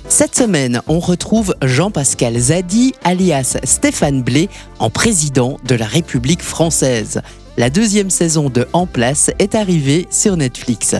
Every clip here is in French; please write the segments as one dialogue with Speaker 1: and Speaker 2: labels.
Speaker 1: Cette semaine, on retrouve Jean-Pascal Zadi, alias Stéphane Blé, en président de la République française. La deuxième saison de En Place est arrivée sur Netflix.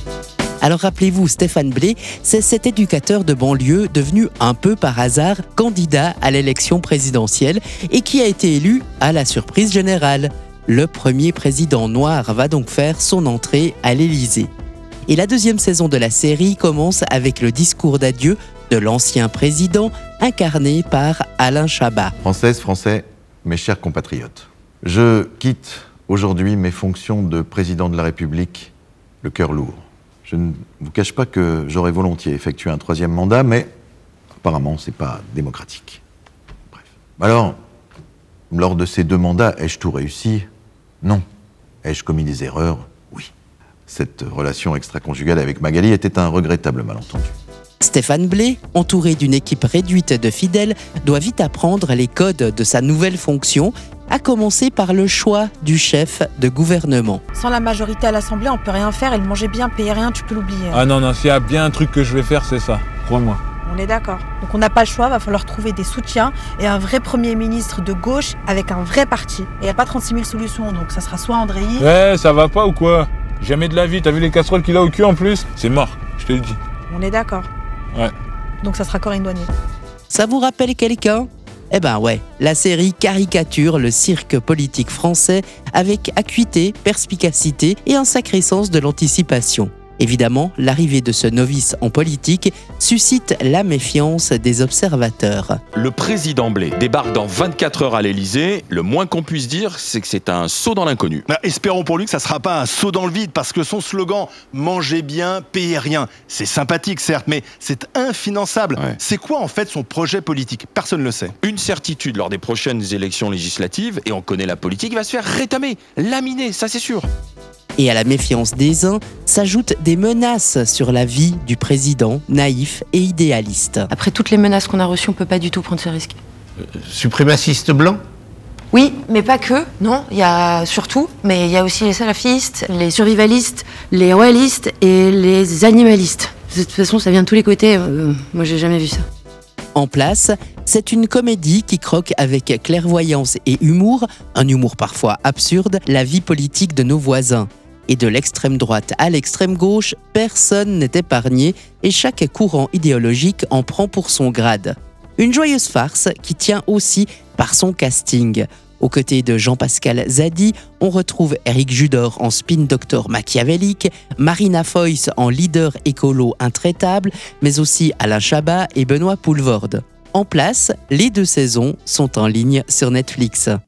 Speaker 1: Alors rappelez-vous, Stéphane Blé, c'est cet éducateur de banlieue devenu un peu par hasard candidat à l'élection présidentielle et qui a été élu à la surprise générale. Le premier président noir va donc faire son entrée à l'Élysée. Et la deuxième saison de la série commence avec le discours d'adieu de l'ancien président, incarné par Alain Chabat.
Speaker 2: Françaises, Français, mes chers compatriotes, je quitte aujourd'hui mes fonctions de président de la République, le cœur lourd. Je ne vous cache pas que j'aurais volontiers effectué un troisième mandat, mais apparemment, c'est pas démocratique. Bref. Alors, lors de ces deux mandats, ai-je tout réussi ? Non. Ai-je commis des erreurs ? Oui. Cette relation extra-conjugale avec Magali était un regrettable malentendu.
Speaker 1: Stéphane Blé, entouré d'une équipe réduite de fidèles, doit vite apprendre les codes de sa nouvelle fonction, à commencer par le choix du chef de gouvernement.
Speaker 3: Sans la majorité à l'Assemblée, on peut rien faire et le manger bien, payer rien, tu peux l'oublier.
Speaker 4: Ah non, s'il y a bien un truc que je vais faire, c'est ça, crois-moi.
Speaker 3: On est d'accord. Donc on n'a pas le choix, va falloir trouver des soutiens et un vrai Premier ministre de gauche avec un vrai parti. Et il n'y a pas 36 000 solutions, donc ça sera soit Andréi...
Speaker 4: Ouais, ça va pas ou quoi ? Jamais de la vie, t'as vu les casseroles qu'il a au cul en plus ? C'est mort, je te le dis.
Speaker 3: On est d'accord.
Speaker 4: Ouais.
Speaker 3: Donc ça sera Corinne Douanier.
Speaker 1: Ça vous rappelle quelqu'un ? Eh ben ouais, la série caricature le cirque politique français avec acuité, perspicacité et un sacré sens de l'anticipation. Évidemment, l'arrivée de ce novice en politique suscite la méfiance des observateurs.
Speaker 5: Le président Blé débarque dans 24 heures à l'Élysée. Le moins qu'on puisse dire, c'est que c'est un saut dans l'inconnu.
Speaker 6: Espérons pour lui que ça ne sera pas un saut dans le vide, parce que son slogan « Mangez bien, payez rien », c'est sympathique certes, mais c'est infinançable.
Speaker 5: Ouais.
Speaker 6: C'est quoi en fait son projet politique ? Personne ne le sait.
Speaker 5: Une certitude lors des prochaines élections législatives, et on connaît la politique, il va se faire rétamer, laminer, ça c'est sûr.
Speaker 1: Et à la méfiance des uns s'ajoutent des menaces sur la vie du président, naïf et idéaliste.
Speaker 7: Après toutes les menaces qu'on a reçues, on peut pas du tout prendre ce risque.
Speaker 8: Suprémaciste blanc ?
Speaker 7: Oui, mais pas que, non, il y a surtout, mais il y a aussi les salafistes, les survivalistes, les royalistes et les animalistes. De toute façon, ça vient de tous les côtés, moi j'ai jamais vu ça.
Speaker 1: En Place, c'est une comédie qui croque avec clairvoyance et humour, un humour parfois absurde, la vie politique de nos voisins. Et de l'extrême droite à l'extrême gauche, personne n'est épargné et chaque courant idéologique en prend pour son grade. Une joyeuse farce qui tient aussi par son casting. Aux côtés de Jean-Pascal Zadi, on retrouve Éric Judor en spin doctor machiavélique, Marina Foïs en leader écolo intraitable, mais aussi Alain Chabat et Benoît Poelvoorde. En Place, les deux saisons sont en ligne sur Netflix.